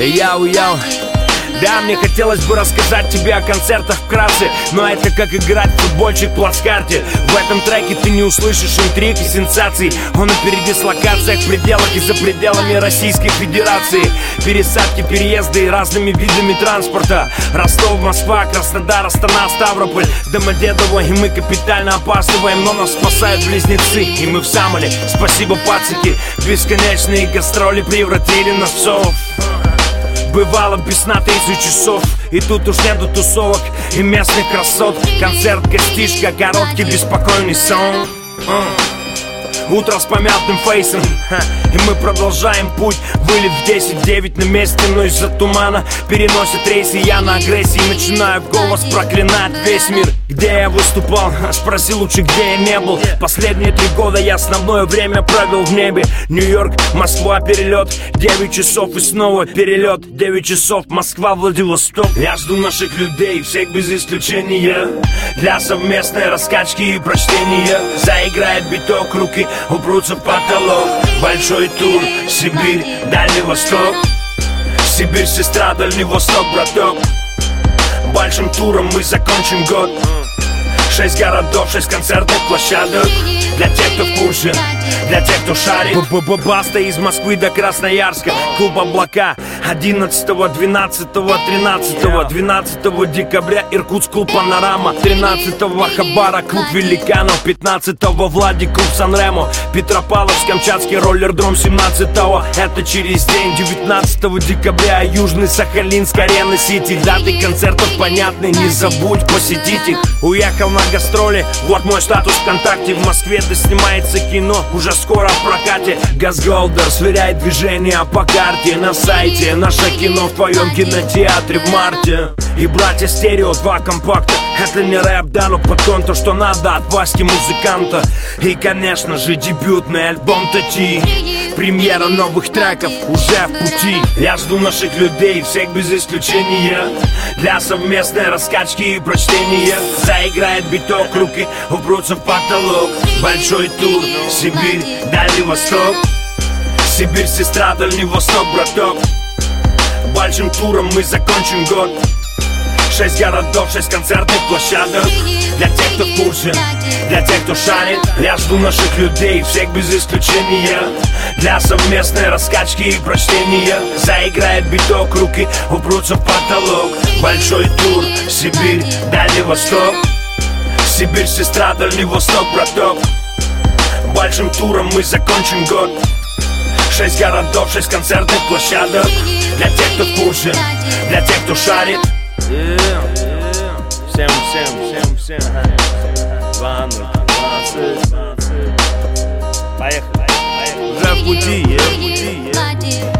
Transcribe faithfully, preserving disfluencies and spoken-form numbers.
Яу-яу. Да, мне хотелось бы рассказать тебе о концертах вкратце, но это как играть в футбольчик в плацкарте. В этом треке ты не услышишь интриг и сенсаций. Он на передислокациях, в пределах и за пределами Российской Федерации. Пересадки, переезды разными видами транспорта. Ростов, Москва, Краснодар, Астана, Ставрополь, Домодедово. И мы капитально опаздываем, но нас спасают близнецы. И мы в Самоле, спасибо, пацаки. Бесконечные гастроли превратили нас в сов. Бывало без сна тридцать часов, и тут уж нету тусовок и местных красот. Концерт, гостишка, короткий беспокойный сон. Утро с помятым фейсом, ха, и мы продолжаем путь. Вылет в десять девять на месте, но из-за тумана переносят рейсы. Я на агрессии начинаю в голос проклинать весь мир. Где я выступал? Спроси лучше, где я не был. Последние три года я основное время провел в небе. Нью-Йорк, Москва, перелет, девять часов и снова перелет. девять часов, Москва, Владивосток. Я жду наших людей, всех без исключения, для совместной раскачки и прочтения. Заиграет биток, руки упрутся в потолок. Большой тур, Сибирь, Дальний Восток. Сибирь, сестра, Дальний Восток, браток. Большим туром мы закончим год. Шесть городов, шесть концертных площадок. Для тех, кто в курсе, для тех, кто шарит. Баста из Москвы до Красноярска. Клуб «Облака» одиннадцатого, двенадцатого, тринадцатого, двенадцатого декабря Иркутск, клуб «Панорама». Тринадцатого Хабара, клуб великанов. Пятнадцатого Владик, клуб Сан-Ремо. Петропавловск, Камчатский роллердром. Семнадцатого это через день, девятнадцатого декабря Южный Сахалинск, Арена Сити. Даты концертов понятны, не забудь посетить их. Уехал на гастроли, вот мой статус ВКонтакте. В Москве доснимается кино, уже скоро в прокате. Газголдер сверяет движение по карте на сайте. Наше кино в твоем кинотеатре в марте. И братья Стерео, два компакта. Это не рэп, да, но потом то, что надо от Васьки музыканта. И, конечно же, дебютный альбом Тати. Премьера новых треков уже в пути. Я жду наших людей, всех без исключения, для совместной раскачки и прочтения. Заиграет биток, руки упрутся в потолок. Большой тур, Сибирь, Дальний Восток. Сибирь, сестра, Дальний Восток, браток. Большим туром мы закончим год. Шесть городов, шесть концертных площадок. Для тех, кто в курсе, для тех, кто шарит. Я жду наших людей, всех без исключения, для совместной раскачки и прочтения. Заиграет биток, руки упрутся в потолок. Большой тур, Сибирь, Дальний Восток. Сибирь, сестра, Дальний Восток, браток. Большим туром мы закончим год. Шесть городов, шесть концертных площадок. Для тех, кто в курсе, для тех, кто шарит. Yeah, yeah. Всем, всем, всем, всем. двадцать, двадцать. Поехали, поехали. Уже в пути, yeah, в пути, yeah.